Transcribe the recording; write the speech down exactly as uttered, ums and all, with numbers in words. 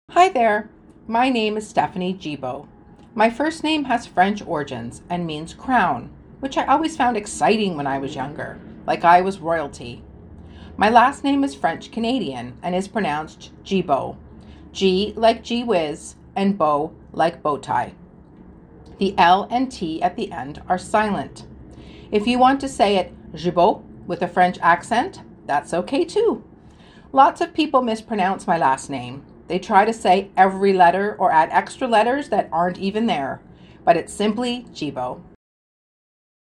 Hi there, my name is Stephanie Gibo. My first name has French origins and means crown, which I always found exciting when I was younger, like I was royalty. My last name is French Canadian and is pronounced Gibo. G like gee whiz and bow like bow tie. The L and T at the end are silent. If you want to say it Gibo with a French accent, that's okay too. Lots of people mispronounce my last name. They try to say every letter or add extra letters that aren't even there, but it's simply Gibo.